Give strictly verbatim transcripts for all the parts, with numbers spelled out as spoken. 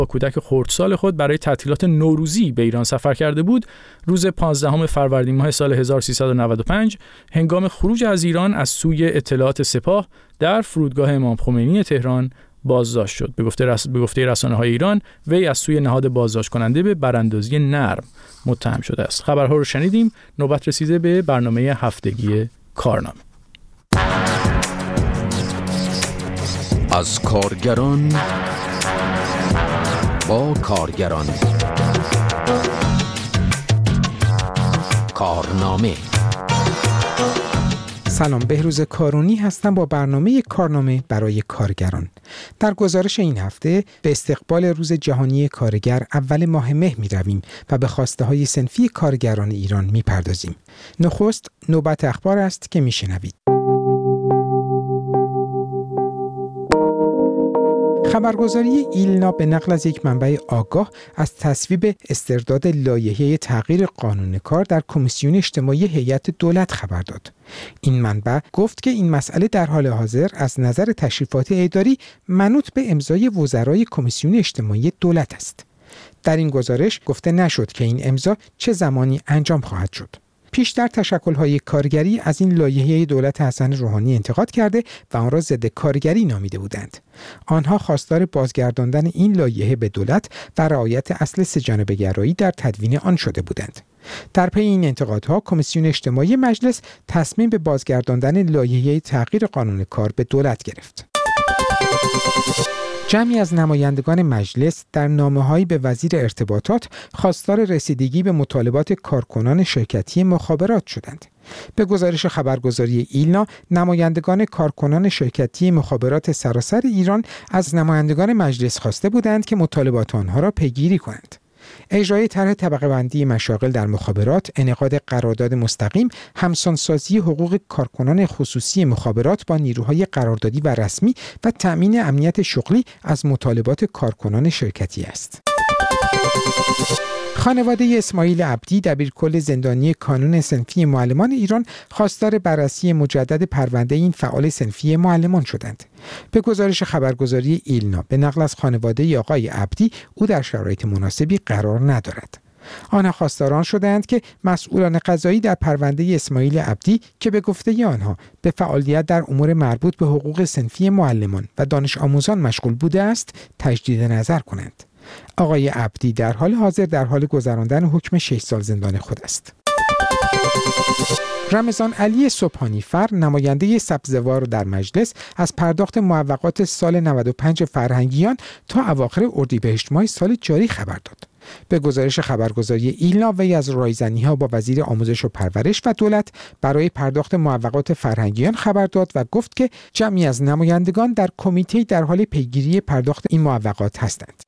با کودک خردسال خود برای تعطیلات نوروزی به ایران سفر کرده بود، روز پانزدهم فروردین ماه سال هزار و سیصد و نود و پنج هنگام خروج از ایران از سوی اطلاعات سپاه در فرودگاه امام خمینی تهران بازداشت شد. به گفته رس... به گفته رسانه‌های ایران، وی از سوی نهاد بازداشت کننده به براندازی نرم متهم شده است. خبرها رو شنیدیم. نوبت رسیده به برنامه هفتگی کارنامه. از کارگران با کارگران، کارنامه. سلام، بهروز کارونی هستم با برنامه کارنامه برای کارگران. در گزارش این هفته به استقبال روز جهانی کارگر اول ماه مه می رویم و به خواسته های صنفی کارگران ایران می پردازیم. نخست نوبت اخبار است که می شنوید. خبرگزاری ایلنا به نقل از یک منبع آگاه از تصویب استرداد لایحه تغییر قانون کار در کمیسیون اجتماعی هیئت دولت خبر داد. این منبع گفت که این مسئله در حال حاضر از نظر تشریفات اداری منوط به امضای وزرای کمیسیون اجتماعی دولت است. در این گزارش گفته نشد که این امضا چه زمانی انجام خواهد شد. پیشتر تشکل‌های کارگری از این لایحه دولت حسن روحانی انتقاد کرده و آن را ضد کارگری نامیده بودند. آنها خواستار بازگرداندن این لایحه به دولت و رعایت اصل سه‌جانبه‌گرایی در تدوین آن شده بودند. در پی این انتقادها، کمیسیون اجتماعی مجلس تصمیم به بازگرداندن لایحه تغییر قانون کار به دولت گرفت. جمعی از نمایندگان مجلس در نامه‌هایی به وزیر ارتباطات خواستار رسیدگی به مطالبات کارکنان شرکتی مخابرات شدند. به گزارش خبرگزاری ایلنا، نمایندگان کارکنان شرکتی مخابرات سراسر ایران از نمایندگان مجلس خواسته بودند که مطالبات آنها را پیگیری کنند. اجرای طرح طبقه بندی مشاغل در مخابرات، انعقاد قرارداد مستقیم، همسانسازی حقوق کارکنان خصوصی مخابرات با نیروهای قراردادی و رسمی و تأمین امنیت شغلی از مطالبات کارکنان شرکتی است. خانواده اسماعیل عبدی، دبیرکل زندانی کانون صنفی معلمان ایران، خواستار بررسی مجدد پرونده این فعال صنفی معلمان شدند. به گزارش خبرگزاری ایلنا، به نقل از خانواده آقای عبدی، او در شرایط مناسبی قرار ندارد. آنها خواستاران شدند که مسئولان قضایی در پرونده اسماعیل عبدی که به گفته آنها به فعالیت در امور مربوط به حقوق صنفی معلمان و دانش آموزان مشغول بوده است، تجدید نظر کنند. آقای عبدی در حال حاضر در حال گذراندن حکم شش سال زندان خود است. رمضان علی صبحانی فر، نماینده سبزوار در مجلس، از پرداخت معوقات سال نود و پنج فرهنگیان تا اواخر اردیبهشت ماه سال جاری خبر داد. به گزارش خبرگزاری ایلنا، وی از رایزنی‌ها با وزیر آموزش و پرورش و دولت برای پرداخت معوقات فرهنگیان خبر داد و گفت که جمعی از نمایندگان در کمیته در حال پیگیری پرداخت این معوقات هستند.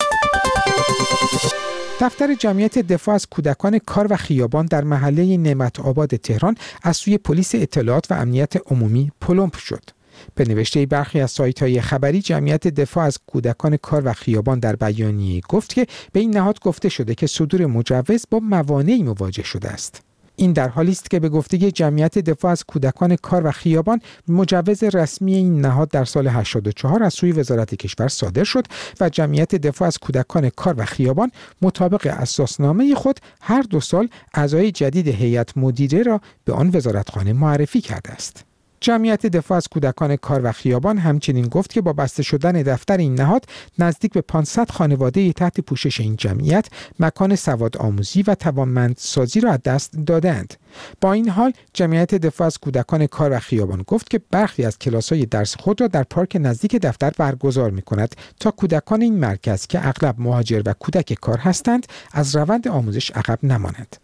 دفتر جمعیت دفاع از کودکان کار و خیابان در محله نعمت آباد تهران از سوی پلیس اطلاعات و امنیت عمومی پلمپ شد. به نوشته برخی از سایت‌های خبری، جمعیت دفاع از کودکان کار و خیابان در بیانیه‌ای گفت که به این نهاد گفته شده که صدور مجوز با موانعی مواجه شده است. این در حالی است که به گفته جمعیت دفاع از کودکان کار و خیابان، مجوز رسمی این نهاد در سال هشتاد و چهار از سوی وزارت کشور صادر شد و جمعیت دفاع از کودکان کار و خیابان مطابق اساسنامه خود هر دو سال اعضای جدید هیئت مدیره را به آن وزارتخانه معرفی کرده است. جمعیت دفاع از کودکان کار و خیابان همچنین گفت که با بسته شدن دفتر این نهاد، نزدیک به پانصد خانواده تحت پوشش این جمعیت مکان سواد آموزی و توانمندسازی را از دست دادند. با این حال، جمعیت دفاع از کودکان کار و خیابان گفت که برخی از کلاس‌های درس خود را در پارک نزدیک دفتر برگزار می‌کند تا کودکان این مرکز که اغلب مهاجر و کودک کار هستند، از روند آموزش عقب نمانند.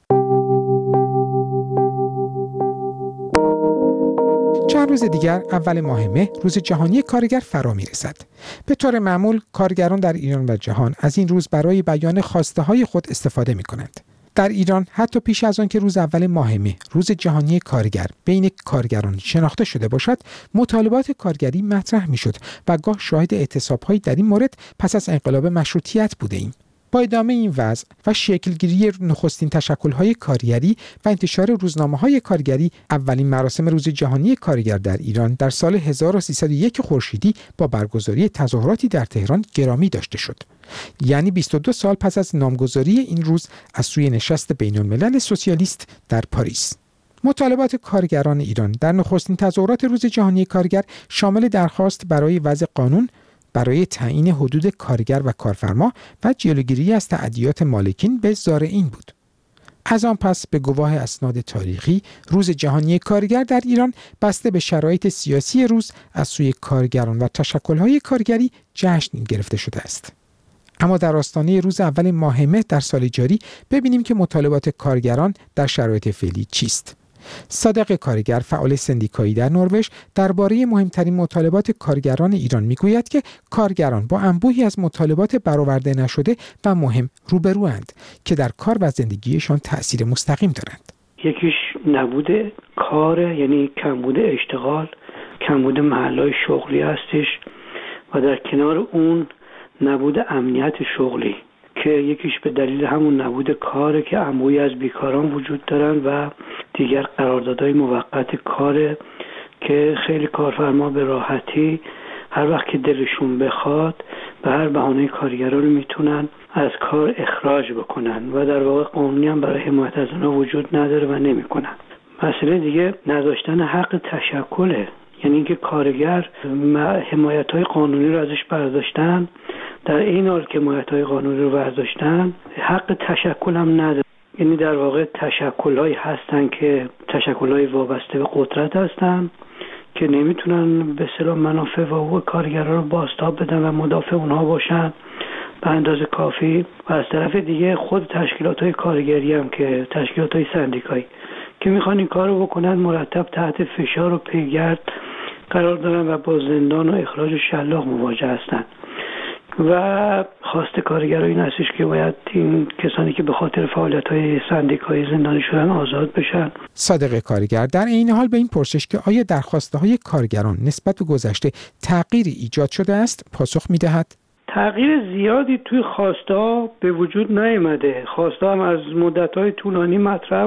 چند روز دیگر اول ماه مه روز جهانی کارگر فرا می‌رسد. به طور معمول کارگران در ایران و جهان از این روز برای بیان خواسته‌های خود استفاده می‌کنند. در ایران حتی پیش از آن که روز اول ماه مه روز جهانی کارگر بین کارگران شناخته شده باشد، مطالبات کارگری مطرح می‌شد و گاه شاهد اعتصاب‌هایی در این مورد پس از انقلاب مشروطیت بوده‌ایم. با ادامه این وضع و شکلگیری نخستین تشکل‌های کارگری و انتشار روزنامه‌های کارگری، اولین مراسم روز جهانی کارگر در ایران در سال هزار و سیصد و یک خورشیدی با برگزاری تظاهراتی در تهران گرامی داشته شد. یعنی بیست و دو سال پس از نامگذاری این روز از سوی نشست بین‌الملل سوسیالیست در پاریس. مطالبات کارگران ایران در نخستین تظاهرات روز جهانی کارگر شامل درخواست برای وضع قانون برای تعیین حدود کارگر و کارفرما و جلوگیری از تعدیات مالکین به زارعین بود. از آن پس به گواه اسناد تاریخی، روز جهانی کارگر در ایران بسته به شرایط سیاسی روز از سوی کارگران و تشکل‌های کارگری جشن گرفته شده است. اما در آستانه روز اول ماه مه در سال جاری ببینیم که مطالبات کارگران در شرایط فعلی چیست. صادق کارگر، فعال سندیکایی در نروژ، درباره مهمترین مطالبات کارگران ایران میگوید که کارگران با انبوهی از مطالبات برآورده نشده و مهم روبروند که در کار و زندگیشان تأثیر مستقیم دارند. یکیش نبود کار، یعنی کمبود اشتغال، کمبود محل‌های شغلی هستش و در کنار اون نبود امنیت شغلی که یکیش به دلیل همون نبود کاره که انبوهی از بیکاران وجود دارن و دیگر قراردادهای موقت کاره که خیلی کارفرما به راحتی هر وقت که دلشون بخواد به هر بهانه کارگران رو میتونن از کار اخراج بکنن و در واقع قانونی هم برای حمایت از اونها وجود نداره و نمیکنن. مسئله دیگه نداشتن حق تشکله، یعنی اینکه کارگر حمایت‌های قانونی رو ازش برداشتن، در این حال که حمایت‌های قانونی رو برداشتن حق تشکل هم نداره. یعنی در واقع تشکل‌هایی هستن که تشکل‌های وابسته به قدرت هستن که نمیتونن به اصطلاح منافع و حقوق کارگران رو بازتاب بدن و مدافع اونها باشن به اندازه کافی. و از طرف دیگه خود تشکیلات‌های کارگری هم که تشکیلات‌های سندیکایی که میخوان این کار رو بکنن مرتب تحت فشار و پیگرد قرار دارن و با زندان و اخراج و شلاق مواجه هستن. و خواست کارگرها این هستش که باید این کسانی که به خاطر فعالیت‌های سندیکایی زندانی شدن آزاد بشن. صادق کارگر در این حال به این پرسش که آیا در خواسته‌های کارگران نسبت به گذشته تغییری ایجاد شده است پاسخ می‌دهد: تغییر زیادی توی خواسته‌ها به وجود نیامده. خواسته‌ها هم از مدت‌های طولانی مطرح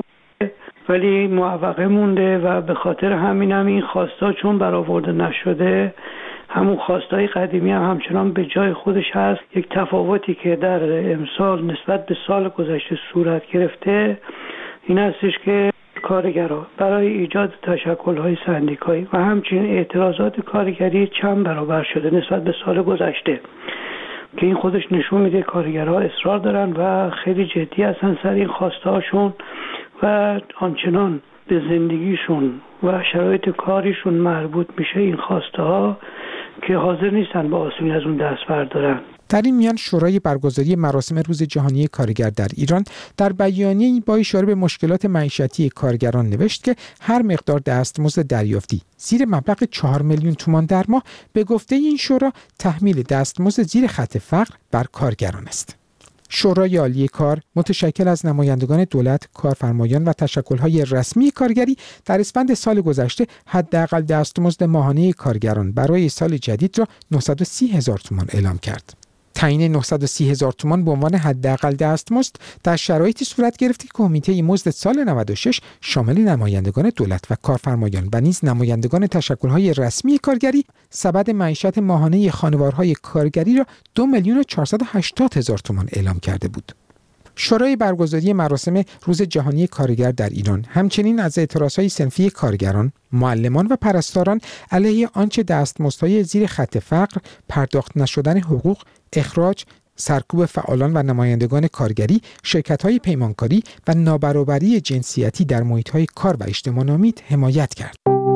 ولی معوقه مونده و به خاطر همین هم این خواسته‌ها چون برآورده نشده، همون خواستهای قدیمی هم همچنان به جای خودش هست. یک تفاوتی که در امسال نسبت به سال گذشته صورت گرفته این هستش که کارگرها برای ایجاد تشکل‌های سندیکایی و همچنین اعتراضات کارگری چند برابر شده نسبت به سال گذشته که این خودش نشون میده کارگرها اصرار دارن و خیلی جدی هستن سر این خواستهاشون و آنچنان به زندگیشون و شرایط کاریشون مربوط میشه این خواسته ها که حاضر نیستن با آسونی از اون دست بردارن. در این میان شورای برگزاری مراسم روز جهانی کارگر در ایران در بیانیه‌ای با اشاره به مشکلات معیشتی کارگران نوشت که هر مقدار دستمزد دریافتی زیر مبلغ چهار میلیون تومان در ماه به گفته این شورا تحمیل دستمزد زیر خط فقر بر کارگران است. شورای عالی کار متشکل از نمایندگان دولت، کارفرمایان و تشکل‌های رسمی کارگری در اسفند سال گذشته حداقل دستمزد ماهانه کارگران برای سال جدید را نهصد و سی هزار تومان اعلام کرد. تعیین نهصد و سی هزار تومان به عنوان حداقل دستمزد در شرایطی صورت گرفت که کمیته مزد سال نود و شش شامل نمایندگان دولت و کارفرمایان و نیز نمایندگان تشکل‌های رسمی کارگری سبد معیشت ماهانه خانوارهای کارگری را دو میلیون و چهارصد و هشتاد هزار تومان اعلام کرده بود. شورای برگزاری مراسم روز جهانی کارگر در ایران همچنین از اعتراضهای صنفی کارگران، معلمان و پرستاران علیه آنچه دستمزدهای زیر خط فقر، پرداخت نشدن حقوق، اخراج، سرکوب فعالان و نمایندگان کارگری، شرکت‌های پیمانکاری و نابرابری جنسیتی در محیط‌های کار و اجتماع نامید حمایت کرد.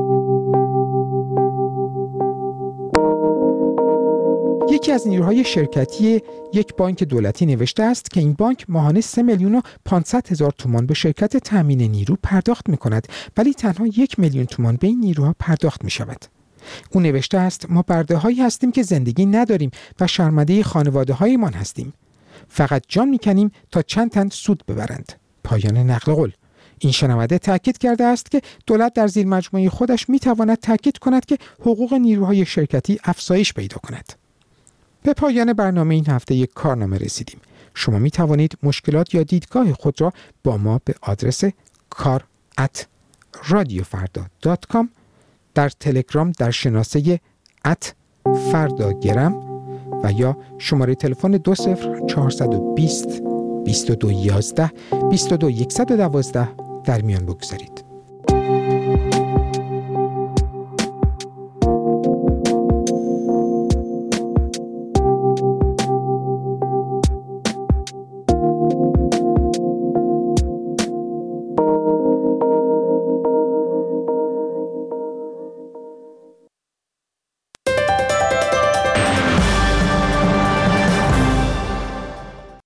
یکی از نیروهای شرکتی یک بانک دولتی نوشته است که این بانک ماهانه سه میلیون و پانصد هزار تومان به شرکت تامین نیرو پرداخت می‌کند ولی تنها یک میلیون تومان به این نیروها پرداخت می‌شود. او نوشته است ما برده‌هایی هستیم که زندگی نداریم و شرمنده خانواده‌هایمان هستیم. فقط جان می‌کنیم تا چند تن سود ببرند. پایان نقل قول. این شنونده تاکید کرده است که دولت در زیر مجموعه خودش می‌تواند تاکید کند که حقوق نیروهای شرکتی افزایش پیدا کند. به پایان برنامه این هفته یک کارنامه رسیدیم. شما می توانید مشکلات یا دیدگاه خود را با ما به آدرس کار ات رادیو فردا دات کام، در تلگرام در شناسه ات فرداگرم و یا شماره تلفن دو صفر چهارصد و بیست بیست و دو یازده بیست و دو صد و دوازده در میان بگذارید.